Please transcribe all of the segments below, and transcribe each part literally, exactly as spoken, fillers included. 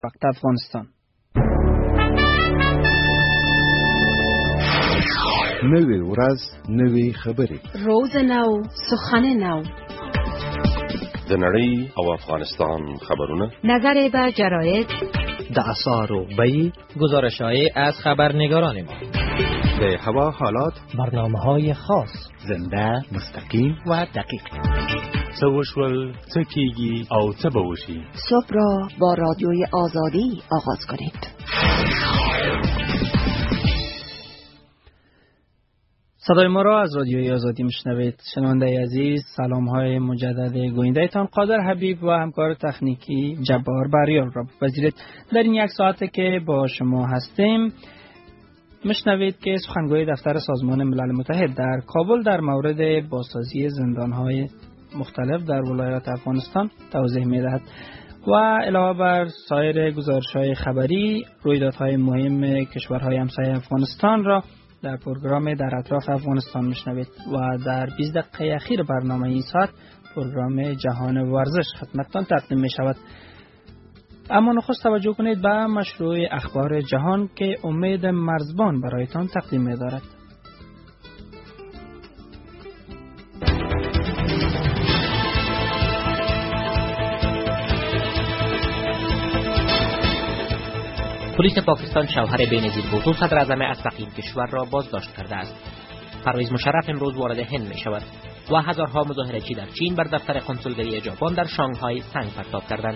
وقت افغانستان. نوی ورځ نوی خبرې، روز نو سخن نو، د نړۍ او افغانستان خبرونه، نظر به جراید، د آثار و بیان، گزارش‌های از خبرنگاران ما، د هوا حالات، برنامه‌های خاص، زنده، مستقیم و دقیق. څه وشول، څه کیږي او څه به وشي. صبح را با رادیوی آزادی آغاز کنید. صدای ما را از رادیوی آزادی میشنوید. شنونده عزیز، سلام های مجدد گوینده تان قادر حبیب و همکار تکنیکی جبار بریال را بپذیرید. در این یک ساعته که با شما هستیم میشنوید که سخنگوی دفتر سازمان ملل متحد در کابل در مورد بازسازی زندان‌های مختلف در ولایات افغانستان توضیح می‌دهد و علاوه بر سایر گزارش‌های خبری، رویدادهای مهم کشورهای همسایه افغانستان را در پروگرام در اطراف افغانستان میشنوید و در بیست دقیقه اخیر برنامه این ساعت پروگرام جهان ورزش خدمتتان تقدیم می شود. اما نخست توجه کنید به مشروع اخبار جهان که امید مرزبان برایتان تقدیم می دارد. پلیس پاکستان شوهر بینظیر بوتو صدر اعظم اسبق این کشور را بازداشت کرده است. پرویز مشرف امروز وارد هند می شود و هزارها مظاهره‌چی در چین بر دفتر کنسولگری ژاپن در شانگهای سنگ پرتاب کردند.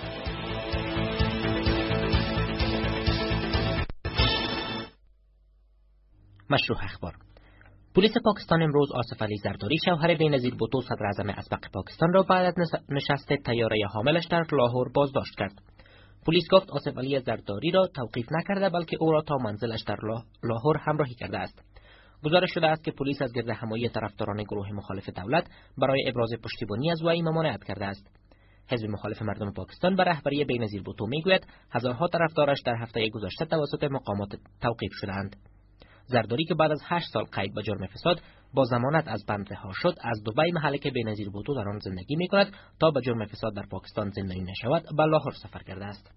مشروع اخبار. پلیس پاکستان امروز آصف علی زرداری شوهر بینظیر بوتو صدر اعظم اسبق پاکستان را بعد از نشست طیاره حاملش در لاهور بازداشت کرد. پلیس گفت آصف علی زرداری را توقیف نکرده بلکه او را تا منزلش در لاهور همراهی کرده است. گزارش شده است که پلیس از گردهمایی طرفداران گروه مخالف دولت برای ابراز پشتیبانی از وی ممانعت کرده است. حزب مخالف مردم پاکستان به رهبری بینظیر بوتو میگوید هزارها طرفدارش در هفته گذشته توسط مقامات توقیف شدهاند. زرداری که بعد از هشت سال قید به جرم فساد با ضمانت از بند رها شد، از دبی، محلی که بینظیر بوتو در آن زندگی می‌کند، تا به جرم فساد در پاکستان زندانی نشود به لاهور سفر کرده است.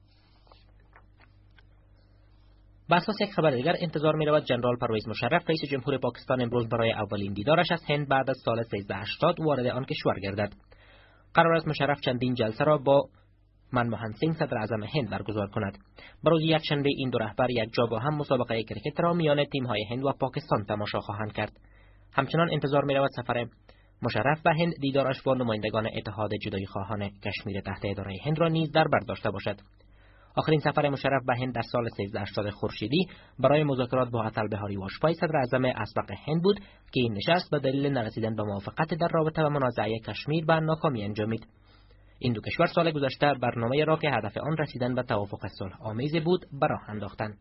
به اساس یک خبر دیگر انتظار می‌رود جنرال پرویز مشرف رئیس جمهور پاکستان امروز برای اولین دیدارش از هند بعد از سال سیزده هشتاد وارد آن کشور گردد. قرار است مشرف چندین جلسه را با منموهن سینگ صدر اعظم هند برگزار کند. بروز یکشنبه این دو رهبر یک جا با هم مسابقه کرکت را میان تیم‌های هند و پاکستان تماشا خواهند کرد. همچنان انتظار می‌رود سفر مشرف به هند دیدارش با نمایندگان اتحاد جدایی خواهان کشمیر تحت اداره هند را نیز در بر داشته باشد. آخرین سفر مشرف به هند در سال سیزده هشتاد خورشیدی برای مذاکرات با اطل بهاری واجپای صدر اعظم اسبق هند بود که این نشست به دلیل نرسیدن به موافقت در رابطه با منازعه کشمیر به ناکامی انجامید. این دو کشور سال گذشته برنامه را که هدف آن رسیدن به توافق صلح آمیز بود به راه انداختند.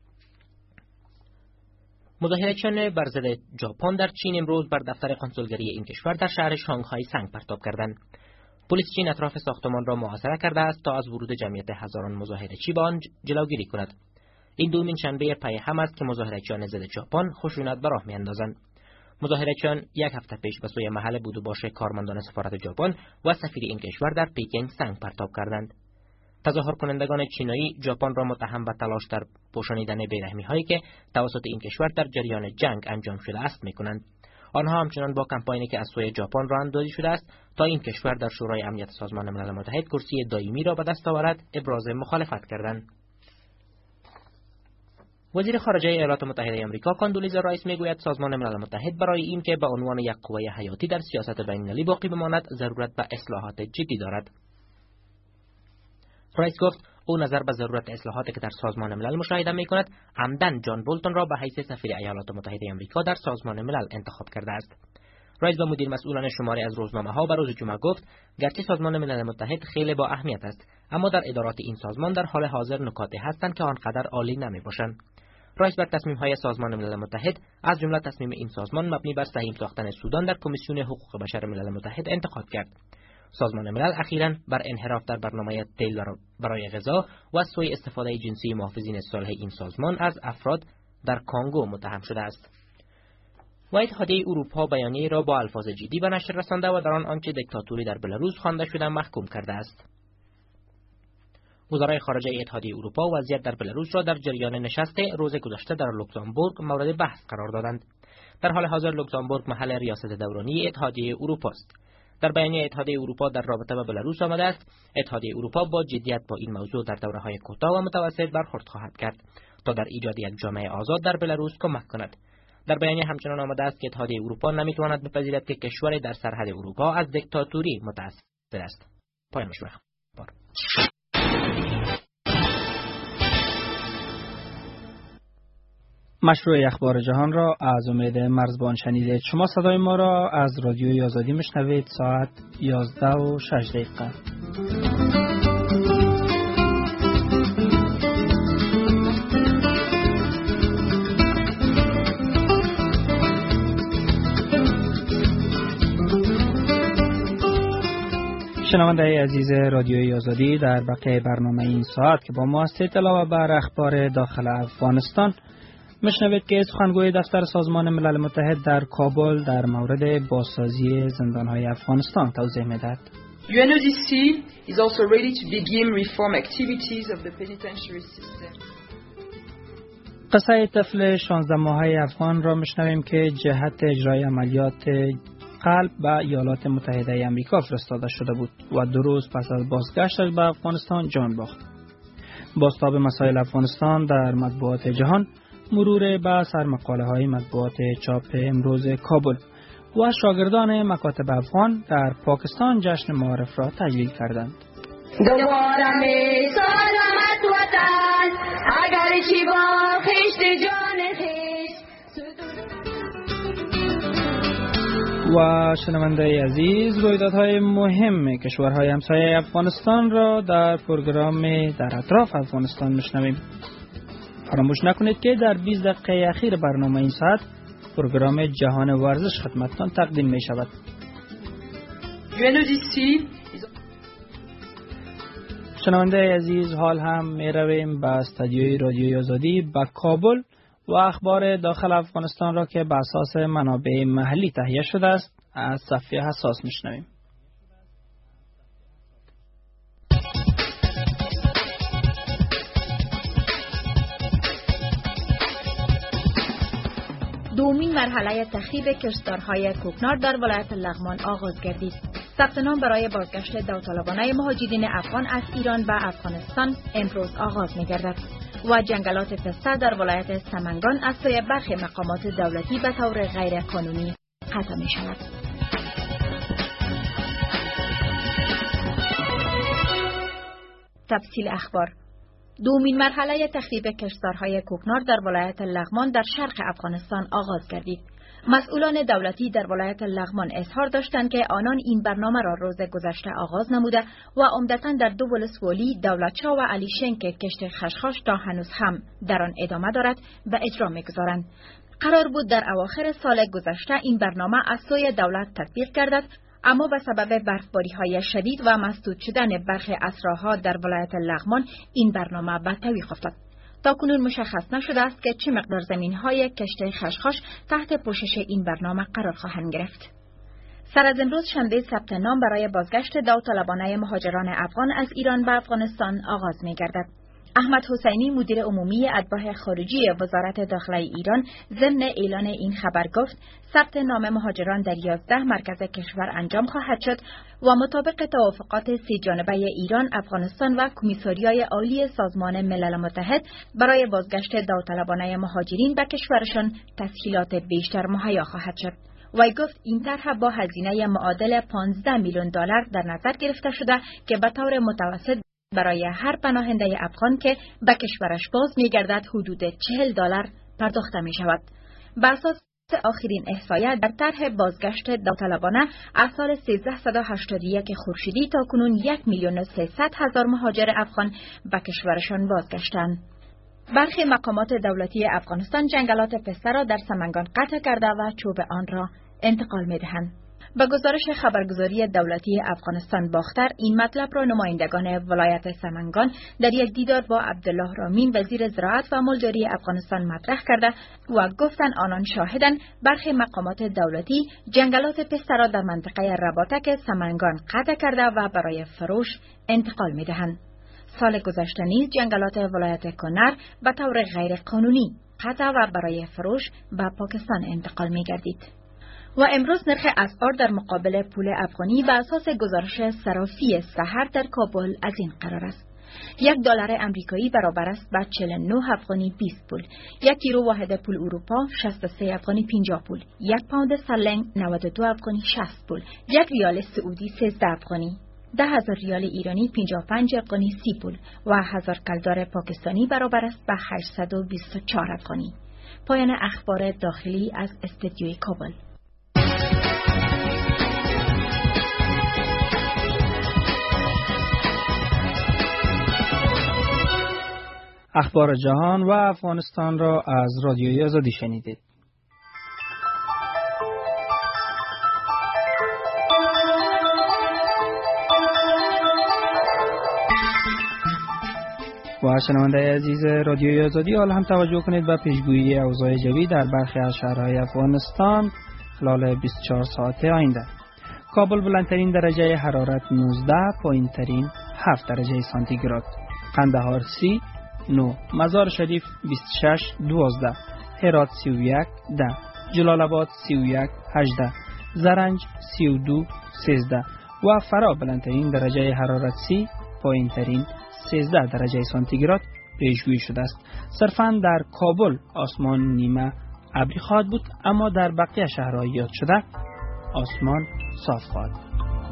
مظاهره‌چیان بر ضد ژاپن در چین امروز بر دفتر کنسولگری این کشور در شهر شانگهای سنگ پرتاب کردند. پلیس چین اطراف ساختمان را محاصره کرده است تا از ورود جمعیت هزاران مظاهره‌چی به آن جلوگیری کند. این دومین شنبه پی هم است که مظاهره‌چیان ضد ژاپن خشونت به راه می‌اندازند. مظاهره‌چیان یک هفته پیش به سوی محل بود و باش کارمندان سفارت ژاپن و سفیر این کشور در پکین سنگ پرتاب کردند. تظاهر کنندگان چینایی ژاپن را متهم به تلاش در پوشانیدن بیرحمی‌هایی که توسط این کشور در جریان جنگ انجام شده است می‌کنند. آنها همچنان با کمپاینی که از سوی ژاپن راه اندازی شده است تا این کشور در شورای امنیت سازمان ملل متحد کرسی دائمی را به دست آورد ابراز مخالفت کردند. وزیر خارجه ایالات متحده آمریکا کاندولیزا رایس میگوید سازمان ملل متحد برای این که به عنوان یک قوه حیاتی در سیاست بین‌المللی باقی بماند ضرورت به اصلاحات جدی دارد. رایس گفت او نظر به ضرورت اصلاحاتی که در سازمان ملل مشاهده می‌کند عمدن جان بولتون را به حیث سفیر ایالات متحده آمریکا در سازمان ملل انتخاب کرده است. رایس به مدیر مسئولان شماری از روزنامه‌ها به روز جمعه گفت گرچه سازمان ملل متحد خیلی با اهمیت است، اما در ادارات این سازمان در حال حاضر نکاتی هستند که آنقدر عالی نمی‌باشند. رایس بر تصمیم‌های سازمان ملل متحد از جمله تصمیم این سازمان مبنی بر سهیم ساختن سودان در کمیسیون حقوق بشر ملل متحد انتقاد کرد. سازمان ملل اخیراً بر انحراف در برنامه تیل برای غذا و سوء استفاده جنسی محافظین صالح این سازمان از افراد در کانگو متهم شده است. و اتحادیه اروپا بیانیه را با الفاظ جدی به نشر رسانده و در آن آنچه دیکتاتوری در بلاروس خوانده شده محکوم کرده است. وزرای خارجه اتحادیه اروپا وضعیت در بلاروس را در جریان نشست روز گذشته در لوکزامبورگ مورد بحث قرار دادند. در حال حاضر لوکزامبورگ محل ریاست دورانی اتحادیه اروپا است. در بیانیه اتحادیه اروپا در رابطه با بلاروس آمده است: اتحادیه اروپا با جدیت با این موضوع در دوره‌های کوتاه و متوسط برخورد خواهد کرد تا در ایجاد یک جامعه آزاد در بلاروس کمک کند. در بیانیه همچنان آمده است که اتحادیه اروپا نمیتواند بپذیرد که کشوری در سرحد اروپا از دیکتاتوری متأثر است. پایان مشروع اخبار. مشروع اخبار جهان را از امید مرزبان شنیدید. شما صدای ما را از رادیوی آزادی میشنوید. ساعت یازده و شش دقیقه. شنونده عزیز رادیوی آزادی، در بقیه برنامه این ساعت که با ما هستید، علاوه بر اخبار داخل افغانستان میشنوید که سخنگوی دفتر سازمان ملل متحد در کابل در مورد بازسازی زندان‌های افغانستان توضیح می‌دهد. یو ان او دی سی is also ready to begin reform activities of the penitentiary system. قصه طفل شانزده ماهه افغان را میشنویم که جهت اجرای عملیات قلب به ایالات متحده آمریکا فرستاده شده بود و دو روز پس از بازگشتش به افغانستان جان باخت. بازتاب مسائل افغانستان در مطبوعات جهان، مرور به سرمقاله های مطبوعات چاپ امروز کابل و شاگردان مکاتب افغان در پاکستان جشن معارف را تجلیل کردند. دوباره می سلامت وطن اگر چی با خشت جان خشت. و شنونده عزیز، رویدادهای مهم کشورهای همسایه افغانستان را در پروگرام در اطراف افغانستان میشنویم. فراموش نکنید که در بیست دقیقه اخیر برنامه این ساعت پروگرام جهان ورزش خدمتتان تقدیم می شود. شنونده عزیز، حال هم می رویم به استودیوی رادیوی آزادی به کابل و اخبار داخل افغانستان را که به اساس منابع محلی تهیه شده است از صفحه حساس می شنویم. دومین مرحله تخریب کشتارهای کوکنار در ولایت لغمان آغاز گردید. ثبت نام برای بازگشت داوطلبانه مهاجرین افغان از ایران و افغانستان امروز آغاز می‌گردد و جنگلات پسته در ولایت سمنگان از سوی برخی مقامات دولتی به طور غیر قانونی قطع می‌شود. تفصیل اخبار. دومین مرحله تخریب کشتارهای کوکنار در ولایت لغمان در شرق افغانستان آغاز گردید. مسئولان دولتی در ولایت لغمان اظهار داشتند که آنان این برنامه را روز گذشته آغاز نموده و عمدتاً در دو ولسوالی دولتشاه و علی شنگ که کشت خشخاش تا هنوز هم در آن ادامه دارد به اجرا می‌گذارند. قرار بود در اواخر سال گذشته این برنامه از سوی دولت تطبیق گردد، اما به سبب برفباری‌های شدید و مسدود شدن برخی اسراها در ولایت لغمان این برنامه به تعویق افتاد. تاکنون مشخص نشده است که چه مقدار زمین‌های کشت خشخاش تحت پوشش این برنامه قرار خواهند گرفت. سر از امروز شنبه ثبت نام برای بازگشت داوطلبانه مهاجران افغان از ایران به افغانستان آغاز می‌گردد. احمد حسینی مدیر عمومی اتباع خارجی وزارت داخله ایران ضمن اعلان این خبر گفت ثبت نام مهاجران در یازده مرکز کشور انجام خواهد شد و مطابق توافقات سه جانبه ایران، افغانستان و کمیساریای عالی سازمان ملل متحد برای بازگشت داوطلبانه مهاجرین به کشورشان تسهیلات بیشتر مهیا خواهد شد. وی گفت این طرح با هزینه معادل پانزده میلیون دلار در نظر گرفته شده که به طور متوسط برای هر پناهنده افغان که به کشورش باز می‌گردد حدود چهل دلار پرداخته می‌شود. بر اساس آخرین احصایه در طرح بازگشت داوطلبانه از سال سیزده هشتاد و یک خورشیدی تا کنون یک میلیون و سیصد هزار مهاجر افغان به کشورشان بازگشتند. برخی مقامات دولتی افغانستان جنگلات پسته را در سمنگان قطع کرده و چوب آن را انتقال می‌دهند. به گزارش خبرگزاری دولتی افغانستان باختر، این مطلب را نمایندگان ولایت سمنگان در یک دیدار با عبدالله رامین وزیر زراعت و مالداری افغانستان مطرح کرده و گفتند آنان شاهدند برخی مقامات دولتی جنگلات پسته را در منطقه رباطک سمنگان قطع کرده و برای فروش انتقال می‌دهند. سال گذشته نیز جنگلات ولایت کنر به طور غیر قانونی قطع و برای فروش به پاکستان انتقال می گردید. و امروز نرخ اسعار در مقابل پول افغانی به اساس گزارش صرافی سحر در کابل از این قرار است: یک دلار امریکایی برابر است به چهل و نه افغانی بیست پول، یک یورو واحد پول اروپا شصت و سه افغانی پنجاه پول، یک پوند استرلینگ نود و دو افغانی شصت پول، یک ریال سعودی سیزده افغانی، ده هزار ریال ایرانی پنجاه و پنج افغانی سی پول و هزار کلدار پاکستانی برابر است به هشتصد و بیست و چهار افغانی. پایان اخبار داخلی از استودیوی کابل. اخبار جهان و افغانستان را از رادیوی آزادی شنیدید. و شنونده عزیز رادیوی آزادی، حالا هم توجه کنید به پیشگویی اوضاع جوی در برخی از شهرهای افغانستان خلال بیست و چهار ساعت آینده. کابل بلندترین درجه حرارت نوزده، پایینترین هفت درجه سانتیگراد. قندهار سی، نو، مزار شریف بیست و شش، دوازده، هرات سی و یک، ده، جلال آباد سی و یک، هجده، زرنج سی و دو، سیزده و فرا بلندترین درجه حرارت سی، پایینترین سیزده درجه سانتیگراد پیشگویی شده است. صرفاً در کابل آسمان نیمه ابری خواهد بود، اما در بقیه شهرهای یاد شده آسمان صاف خواهد بود.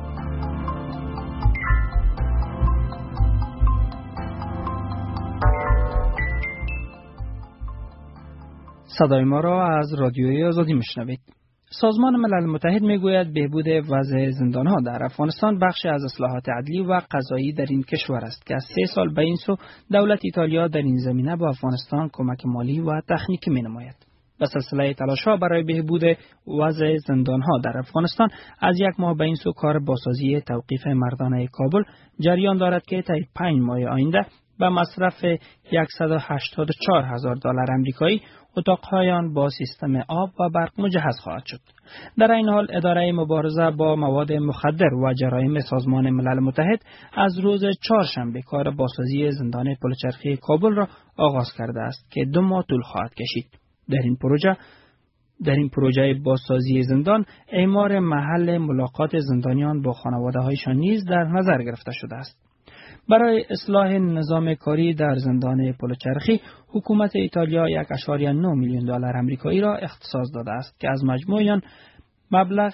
صدای ما را از رادیوی آزادی میشنوید. سازمان ملل متحد میگوید بهبود وضع زندانها در افغانستان بخشی از اصلاحات عدلی و قضایی در این کشور است که از سه سال به این سو دولت ایتالیا در این زمینه به افغانستان کمک مالی و تکنیکی مینماید. به سلسله تلاش‌ها برای بهبود وضع زندانها در افغانستان از یک ماه به این سو کار بازسازی توقیف مردانه کابل جریان دارد که طی پنج ماه آینده به مصرف صد و هشتاد و چهار هزار دلار آمریکایی اتاق‌های آن با سیستم آب و برق مجهز خواهد شد. در این حال اداره مبارزه با مواد مخدر و جرایم سازمان ملل متحد از روز چهارشنبه کار بازسازی زندان پلچرخی کابل را آغاز کرده است که دو ماه طول خواهد کشید. در این پروژه در این پروژه بازسازی زندان اعمار محل ملاقات زندانیان با خانواده‌هایشان نیز در نظر گرفته شده است. برای اصلاح نظام کاری در زندان پلچرخی حکومت ایتالیا یک و نه میلیون دلار آمریکایی را اختصاص داده است که از مجموع آن مبلغ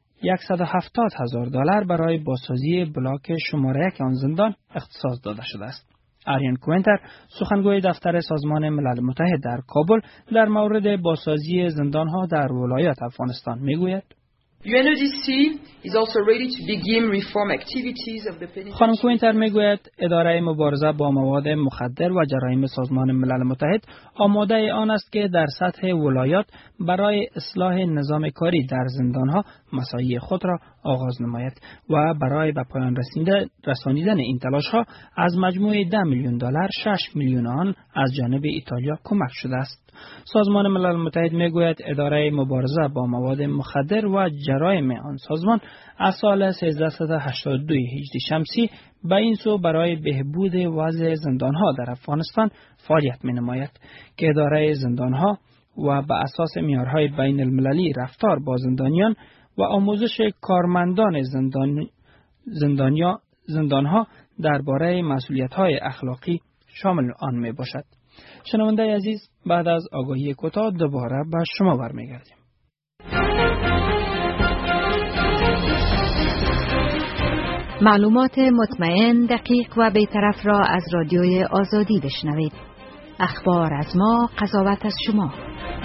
صد و هفتاد هزار دلار برای بازسازی بلاک شماره یک آن زندان اختصاص داده شده است. آریان کوینتر، سخنگوی دفتر سازمان ملل متحد در کابل، در مورد بازسازی زندانها در ولایات افغانستان میگوید: یو ان او دی سی is also ready to begin reform activities of the penitentiary. خانم کوینتر میگوید اداره مبارزه با مواد مخدر و جرایم سازمان ملل متحد آماده آن است که در سطح ولایات برای اصلاح نظام کاری در زندانها مساعی خود را آغاز نماید و برای به پایان رسانیدن این تلاش‌ها از مجموع ده میلیون دلار شش میلیون آن از جانب ایتالیا کمک شده است. سازمان ملل متحد میگوید اداره مبارزه با مواد مخدر و جرایم آن سازمان از سال سیزده هشتاد و دو هجری شمسی به این سو برای بهبود وضع زندانها در افغانستان فعالیت می‌نماید که اداره زندانها و به اساس معیارهای بین المللی رفتار با زندانیان و آموزش کارمندان زندان زندانیا زندانها درباره مسئولیت‌های اخلاقی شامل آن میباشد. شنونده عزیز، بعد از آگاهی کوتاه دوباره به شما برمیگردیم. معلومات مطمئن، دقیق و بی‌طرف را از رادیوی آزادی بشنوید. اخبار از ما، قضاوت از شما.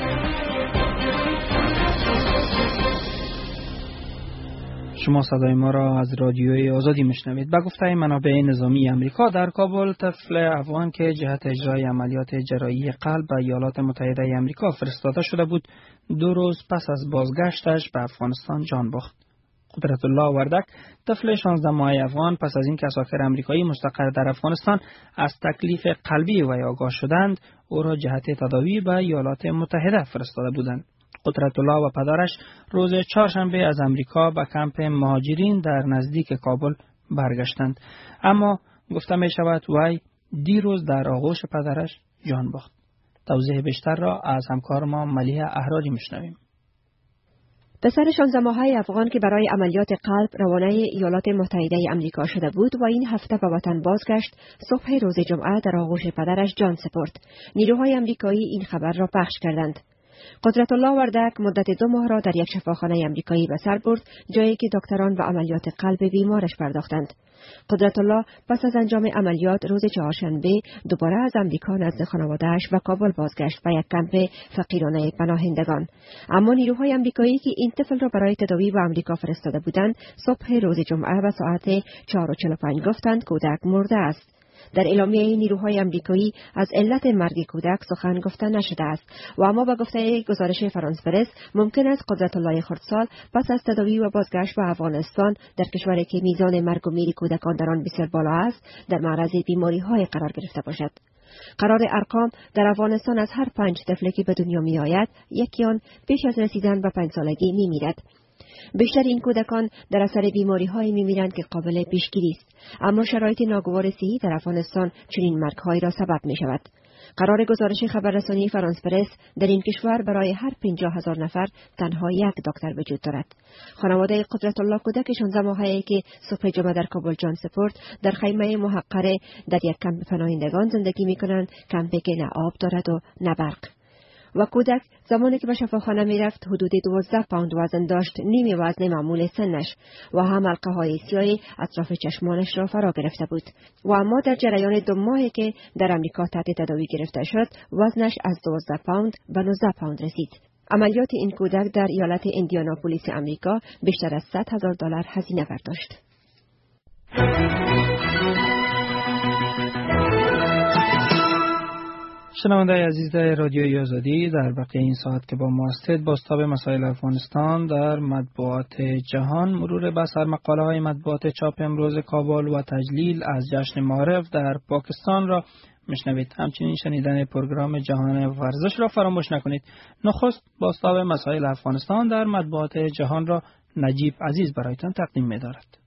شما صدای ما را از رادیوی آزادی میشنوید. به گفته منابع نظامی امریکا، در کابل طفل افغان که جهت اجرای عملیات جراحی قلب به ایالات متحده امریکا فرستاده شده بود، دو روز پس از بازگشتش به افغانستان جان باخت. قدرت الله وردک، طفل شانزده ماهه افغان، پس از اینکه اساکر امریکایی مستقر در افغانستان از تکلیف قلبی وی آگاه شدند، او را جهت تداوی به ایالات متحده فرستاده بودند. قدرت الله و پدرش روز چهارشنبه از امریکا به کمپ مهاجرین در نزدیک کابل برگشتند، اما گفته می شود وی دیروز در آغوش پدرش جان باخت. توضیح بیشتر را از همکار ما ملیحه احراری میشنویم. پسر شانزده ماهه افغان که برای عملیات قلب روانه ایالات متحده امریکا شده بود و این هفته به وطن بازگشت، صبح روز جمعه در آغوش پدرش جان سپرد. نیروهای امریکایی این خبر را پخش کردند. قدرت الله وردک مدت دو ماه را در یک شفاخانه امریکایی به سر برد، جایی که دکتران به عملیات قلب بیمارش پرداختند. قدرت الله پس از انجام عملیات روز چهارشنبه دوباره از امریکا نزد خانواده‌اش و کابل بازگشت به یک کمپ فقیرانه پناهندگان. اما نیروهای امریکایی که این طفل را برای تداوی به امریکا فرستاده بودند، صبح روز جمعه به ساعت چهار و چهل و پنج گفتند کودک مرده است. در اعلامیه نیروهای امریکایی از علت مرگ کودک سخن گفته نشده است و اما به گفته گزارش فرانس پرس ممکن است قدرت الله خردسال پس از تداوی و بازگشت به افغانستان در کشوری که میزان مرگ و میر کودکان در آن بسیار بالا است در معرض بیماری های قرار گرفته باشد. قرار ارقام در افغانستان از هر پنج طفلی که به دنیا می آید یکی آن پیش از رسیدن به پنج سالگی می میرد. بیشتر این کودکان در اثر بیماری های می میرند که قابل پیشگیری است، اما شرایط ناگوار صحی در افغانستان چنین مرگ های را سبب می شود. قرار گزارش خبررسانی فرانس پرس در این کشور برای هر پنجاه هزار نفر تنها یک دکتر وجود دارد. خانواده قدرت الله کودک شانزده ماهه‌ای که صبح جمعه در کابل جان سپرد در خیمه محقره در یک کمپ پناهندگان زندگی می کنند، کمپی که نه آب دارد و نه برق. و کودک زمانی که به شفاخانه می رفت حدود دوازده پوند وزن داشت، نیمی وزن معمول سنش و هم حلقه های سیاهی اطراف چشمانش را فرا گرفته بود. و اما در جریان دو ماهی که در امریکا تحت تداوی گرفته شد، وزنش از دوازده پوند به نوزده پوند رسید. عملیات این کودک در ایالت ایندیاناپولیس امریکا بیشتر از صد هزار دلار هزینه برداشت. شنونده عزیز رادیوی آزادی، در بقیه این ساعت که با ما هستید بازتاب مسائل افغانستان در مطبوعات جهان، مرور به سرمقاله های مطبوعات چاپ امروز کابل و تجلیل از جشن معارف در پاکستان را میشنوید. همچنین شنیدن پروگرام جهان ورزش را فراموش نکنید. نخست بازتاب مسائل افغانستان در مطبوعات جهان را نجیب عزیز برایتان تقدیم می‌دارد.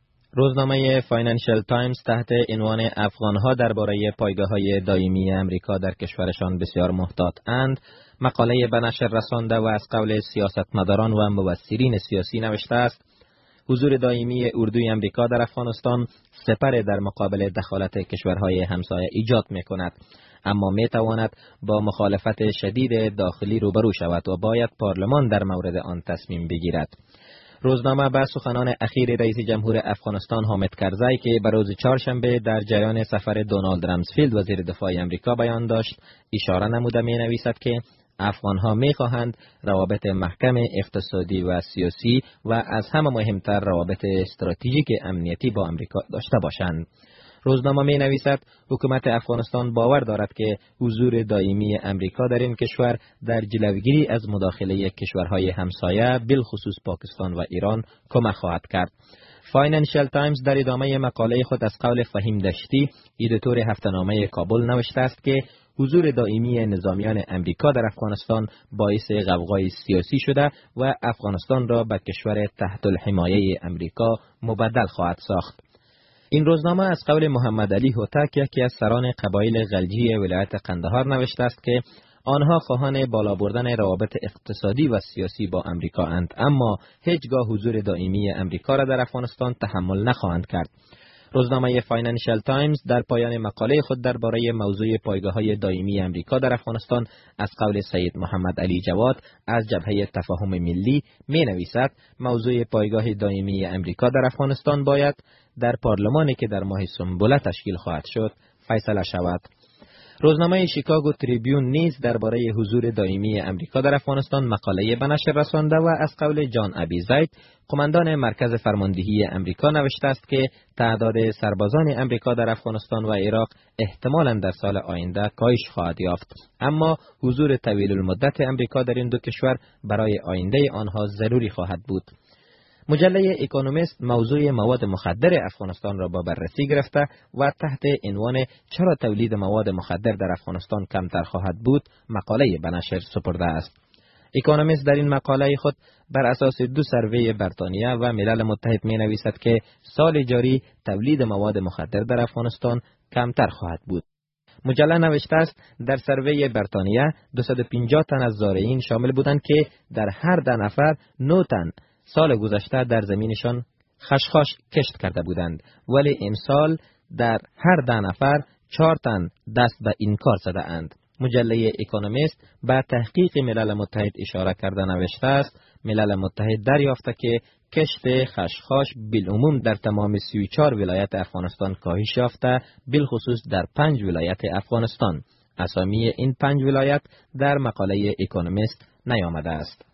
روزنامه فاینانشل تایمز تحت عنوان افغانها درباره پایگاه‌های دائمی امریکا در کشورشان بسیار محتاط اند، مقاله به نشر رسانده و از قول سیاستمداران و مبصرین سیاسی نوشته است: حضور دائمی اردوی امریکا در افغانستان سپر در مقابل دخالت کشورهای همسایه ایجاد می‌کند، اما می‌تواند با مخالفت شدید داخلی روبرو شود و باید پارلمان در مورد آن تصمیم بگیرد. روزنامه به سخنان اخیر رئیس جمهور افغانستان حامد کرزی که به روز چهارشنبه در جریان سفر دونالد رامسفیلد وزیر دفاع امریکا بیان داشت اشاره نموده می نویسد که افغانها می خواهند روابط محکم اقتصادی و سیاسی و از همه مهمتر روابط استراتژیک امنیتی با امریکا داشته باشند. روزنامه می نویسد حکومت افغانستان باور دارد که حضور دائمی امریکا در این کشور در جلوگیری از مداخله کشورهای همسایه بالخصوص پاکستان و ایران کمک خواهد کرد. فاینانشل تایمز در ادامه مقاله خود از قول فهیم دشتی، ایدیتور هفته‌نامه کابل، نوشته است که حضور دائمی نظامیان امریکا در افغانستان باعث غوغای سیاسی شده و افغانستان را به کشور تحت الحمایه امریکا مبدل خواهد ساخت. این روزنامه از قول محمد علی هوتک، یکی از سران قبایل غلجی ولایت قندهار، نوشته است که آنها خواهان بالا بردن روابط اقتصادی و سیاسی با امریکا اند، اما هیچگاه حضور دائمی امریکا را در افغانستان تحمل نخواهند کرد. روزنامه فاینانشل تایمز در پایان مقاله خود درباره موضوع پایگاه‌های دائمی امریکا در افغانستان از قول سید محمد علی جواد از جبهه تفاهم ملی می نویسد موضوع پایگاه دائمی امریکا در افغانستان باید در پارلمانی که در ماه سنبله تشکیل خواهد شد فیصله شود. روزنامه شیکاگو تریبیون نیز درباره حضور دائمی امریکا در افغانستان مقاله به نشر رسانده و از قول جان ابی زید، قماندان مرکز فرماندهی امریکا، نوشته است که تعداد سربازان امریکا در افغانستان و عراق احتمالاً در سال آینده کاهش خواهد یافت، اما حضور طویل المدت امریکا در این دو کشور برای آینده آنها ضروری خواهد بود. مجله اکونومیست موضوع مواد مخدر افغانستان را با بررسی گرفته و تحت عنوان چرا تولید مواد مخدر در افغانستان کمتر خواهد بود مقاله به نشر سپرده است. اکونومیست در این مقاله خود بر اساس دو سروی بریتانیا و ملل متحد می نویسد که سال جاری تولید مواد مخدر در افغانستان کمتر خواهد بود. مجله نوشته است در سروی بریتانیا دویست و پنجاه تن از زارعین شامل بودند که در هر ده نفر نه تن سال گذشته در زمینشان خشخاش کشت کرده بودند، ولی امسال در هر ده نفر چهار تن دست به این کار زده اند. مجله اکونومیست به تحقیق ملل متحد اشاره کرده نوشته است ملل متحد دریافته که کشت خشخاش بالعموم در تمام سی و چهار ولایت افغانستان کاهش یافته، بالخصوص در پنج ولایت افغانستان. اسامی این پنج ولایت در مقاله اکونومیست نیامده است.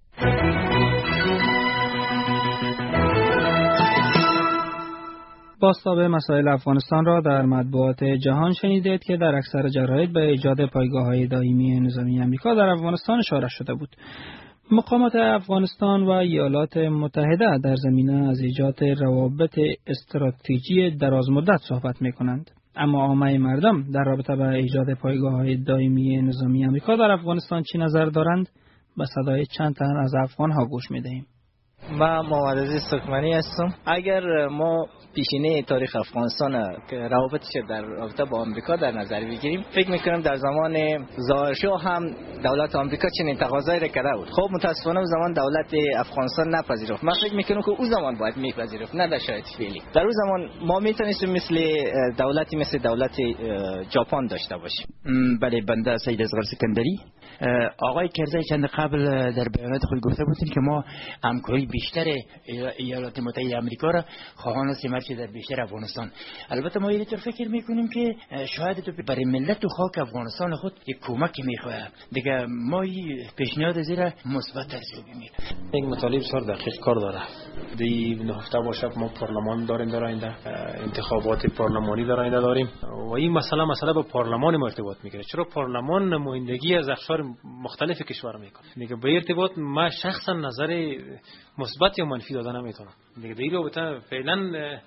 بازتاب مسائل افغانستان را در مطبوعات جهان شنیدید که در اکثر جراید به ایجاد پایگاه‌های دائمی نظامی آمریکا در افغانستان اشاره شده بود. مقامات افغانستان و ایالات متحده در زمینه از ایجاد روابط استراتژی درازمدت صحبت می‌کنند، اما عامه مردم در رابطه با ایجاد پایگاه‌های دائمی نظامی آمریکا در افغانستان چی نظر دارند؟ به صدای چند تن از افغان‌ها گوش می‌دهیم. ما محمد عزیز سکمنی هستم. اگر ما پیشینه تاریخ افغانستان که روابطش در رابطه با آمریکا در نظر بگیریم، فکر میکنم در زمان ظاهرشاه هم دولت آمریکا چنین تقاضایی را کرده بود. خب متاسفانه اون زمان دولت افغانستان نپذیرفت. من فکر میکنم که اون زمان باید میپذیرفت، نه در شرایط فعلی. در اون زمان ما میتونستیم مثل دولتی مثل دولت ژاپن داشته باشیم. بله، بنده سید اصغر سکندری. آقای کرزی چند قبل در بیانات خود گفته بودند که ما همکاری بیشتر ایالات متحده آمریکا را خواهان هستیم که در بیشتر افغانستان. البته ما اینطور فکر میکنیم که شاید تو برای ملت و خاک افغانستان خود یک کمکی میخواه. دیگه ما این پیشنهاد زیرا مثبت ترسیبی میکنیم. یک مطالب بسیار دقیق کار داره. دی هفته باشه ما پارلمان داریم در آینده، انتخابات پارلمانی در آینده داریم و این مسئله مسئله با پارلمان ارتباط میگیره. چرا پارلمان نمایندگی از اقشار مختلف کشور میکنه. دیگه به ارتباط ما شخصا نظر مثبت یا منفی دادن نمیتونم. دیگه در رابطه فعلا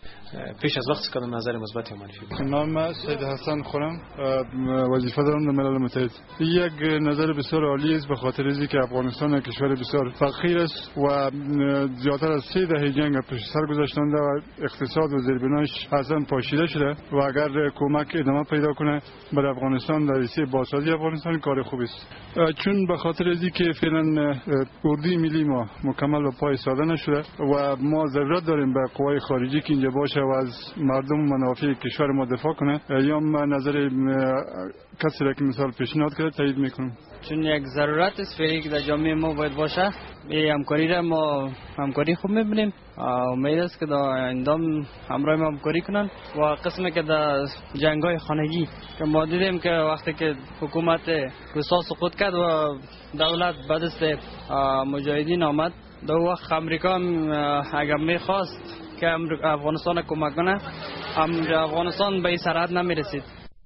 پیش از وقت کدام نظر مثبت یا منفی بدم. نام سید حسن خورم، وظیفه دارم در ملل متحد. یک نظر بسیار عالی است به خاطر اینکه افغانستان کشور بسیار فقیر است و زیادتر از سه دهه جنگ پشت سر گذاشتنده و اقتصاد و زیربنایش اصلا پاشیده شده و اگر کمک ادامه پیدا کنه برای افغانستان در رسیه بازسازی افغانستان کار خوبی است. چون به خاطر اینکه فعلا اردوی ملی ما مکمل به پای ساده نشده و ما ضرورت داریم به قوای خارجی که اینجا باشه و از مردم و منافع کشور ما دفاع کنه، یا من نظر کسی را که مثال پیشنهاد کرده تایید میکنم. چون یک ضرورت است فعلی که در جامعه ما باید باشه. این همکاری را ما همکاری خوب میبینیم. امید است که در آینده همراه ما همکاری کنن و قسمی که در جنگ‌های خانگی که ما دیدیم که وقتی که حکومت کوسا سقوط کرد و دولت بعد از مجاهدین آمد، در وقت امریکا اگر میخواست که افغانستان کمک کنه، افغانستان به این سرحد نمیرسید.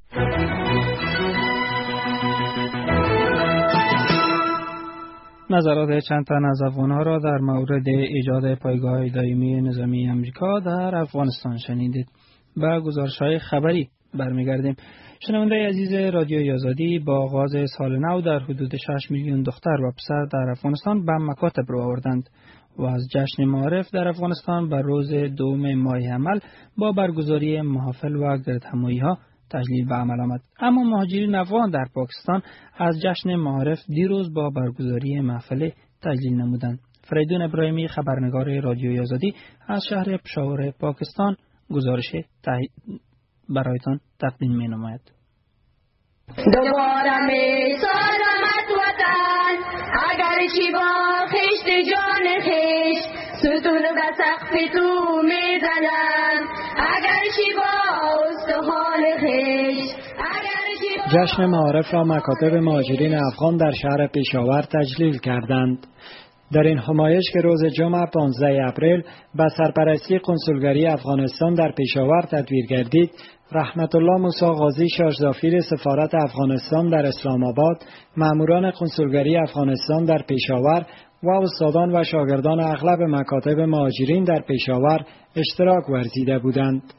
نظرات چند تن از افغان‌ها را در مورد ایجاد پایگاه دائمی نظامی آمریکا در افغانستان شنیدید. به گزارش‌های خبری برمیگردیم. شنونده عزیز رادیوی آزادی، با آغاز سال نو در حدود شش میلیون دختر و پسر در افغانستان به مکاتب رو آوردند و از جشن معارف در افغانستان بر روز دوم ماه حمل با برگزاری محافل و گردهمایی‌ها تجلیل به عمل آمد. اما مهاجرین افغان در پاکستان از جشن معارف دیروز با برگزاری محفل تجلیل نمودند. فریدون ابراهیمی، خبرنگار رادیوی آزادی از شهر پشاور پاکستان، گزارش برایتان تقدیم می نماید. دوباره می سالمت وطن، اگر چی با خشت جان خشت، ستون به سقف تو می زنن، اگر چی با استخوان خشت. جشن معارف را مکاتب مهاجرین افغان در شهر پشاور تجلیل کردند. در این همایش که روز جمعه پانزده اپریل به سرپرستی کنسولگری افغانستان در پشاور تدبیر گردید، رحمت الله موسی قاضی شاهزافیر سفارت افغانستان در اسلام آباد، ماموران کنسولگری افغانستان در پشاور و استادان و شاگردان اغلب مکاتب مهاجرین در پشاور اشتراک ورزیده بودند.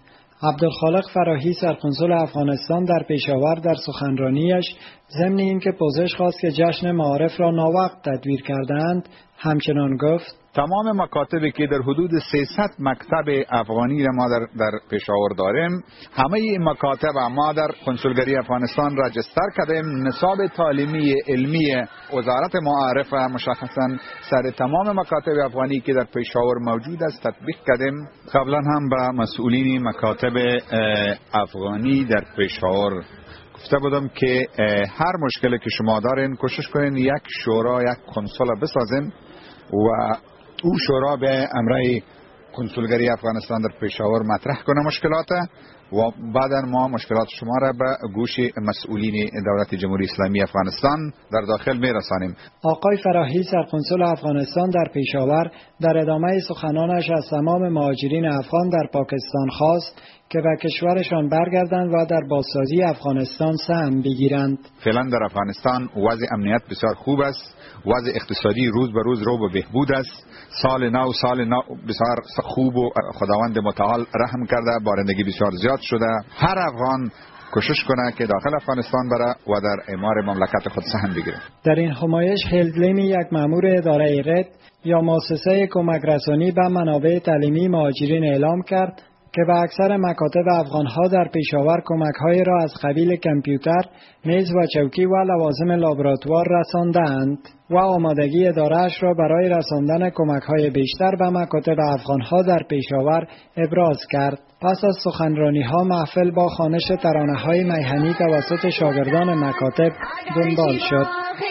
عبدالخالق فراهی سرقنسول افغانستان در پشاور در سخنرانیش ضمن اینکه پوزش خواست که جشن معارف را ناوقت تدبیر کردند، همچنان گفت: تمام مکاتبی که در حدود سیصد مکتب افغانی را ما در, در پشاور داریم، همه این مکاتب ما در کنسولگری افغانستان راجستر کردیم. نصاب تعلیمی علمی وزارت معارف مشخصا سر تمام مکاتب افغانی که در پشاور موجود است تطبیق کردیم. قبلا هم به مسئولین مکاتب افغانی در پشاور گفته بودم که هر مشکلی که شما دارین کوشش کنین یک شورا، یک کنسول بسازین و او شورا به امرای کنسولگری افغانستان در پشاور مطرح کنه مشکلات و بعدا ما مشکلات شما را به گوش مسئولین دولت جمهوری اسلامی افغانستان در داخل میرسانیم. آقای فراهی سرقنسول افغانستان در پشاور در ادامه سخنانش از تمام مهاجرین افغان در پاکستان خواست که به کشورشان برگردند و در بازسازی افغانستان سهم بگیرند. فعلا در افغانستان وضع امنیت بسیار خوب است، وضع اقتصادی روز به روز رو به بهبود است. سال نو سال نو بسیار خوب و خداوند متعال رحم کرده، بارندگی بسیار زیاد شده. هر افغان کوشش کنه که داخل افغانستان بره و در اعمار مملکت خود سهم بگیره. در این همایش هلدلیمی، یک مأمور اداره رد یا مؤسسه کمک رسانی به منابع تعلیمی مهاجرین اعلام کرد که به اکثر مکاتب افغانها در پشاور کمک‌های را از قبیل کامپیوتر، میز و چوکی و لوازم لابراتوار رساندند و آمادگی اداره‌اش را برای رساندن کمک‌های بیشتر به مکاتب افغانها در پشاور ابراز کرد. پس از سخنرانی‌ها محفل با خوانش ترانه‌های میهنی توسط شاگردان مکاتب دنبال شد.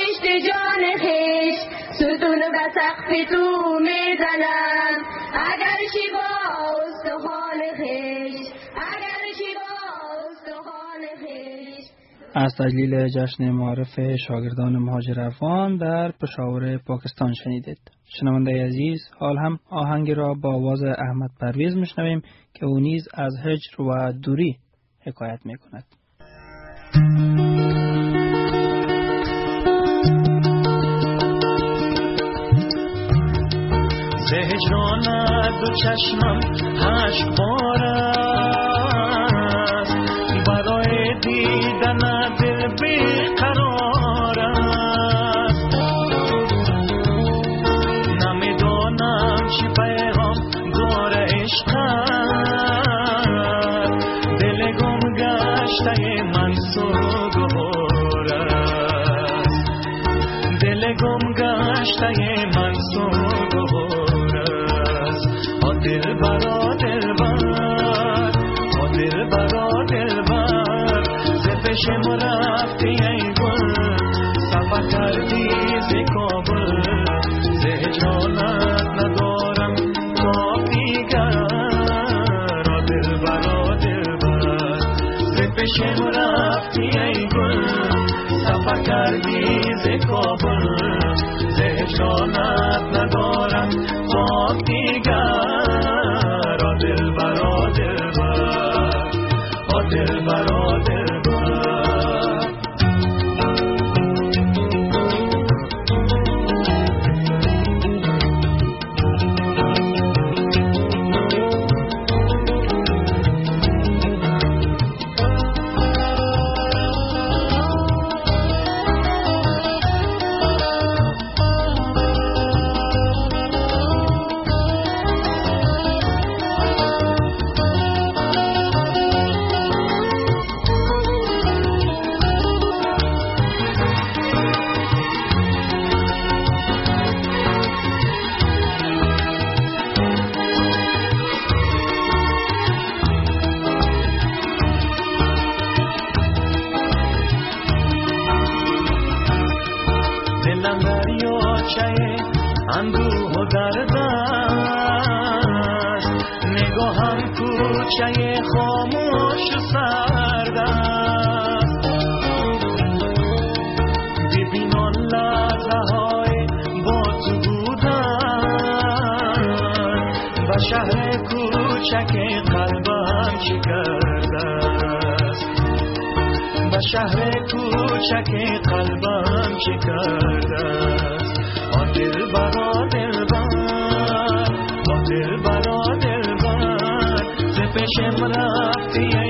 از تجلیل جشن معارف شاگردان مهاجر افغان در پشاور پاکستان شنیدید. شنونده عزیز، حال هم آهنگی را با آواز احمد پرویز میشنویم که او نیز از هجر و دوری حکایت میکند. ز هجران دو چشمم اشک بارد، برای دیدن دل بیقرار است. نمیدانم چی پیغام داره عشقت، دل گم گشته من سوگوار است. دل گم گشته من سوگوار است. آ دل برا دل بر، آ دل برا دل بر، ز پیشم رفتی ای گل، سفر کردی ز کابل. ز هجرانت ندارم تا دیگر، آ دل برا دل بر، ز پیشم رفتی ای گل، سفر کردی ز کابل. ز هجرانت ندارم تا دیگر، آ دل برا دل بر، آ دل برا دل بر. اندوه و درد است، نگاهم کوچه خاموش و سرد است. ببین آن لحظه های با تو بودن، و شهر کوچک قلبم چی کرده است. و شهر کوچک قلبم چی کرده است. آ دل برا دل بر، آ دل برا دل بر، ز چشم رفتی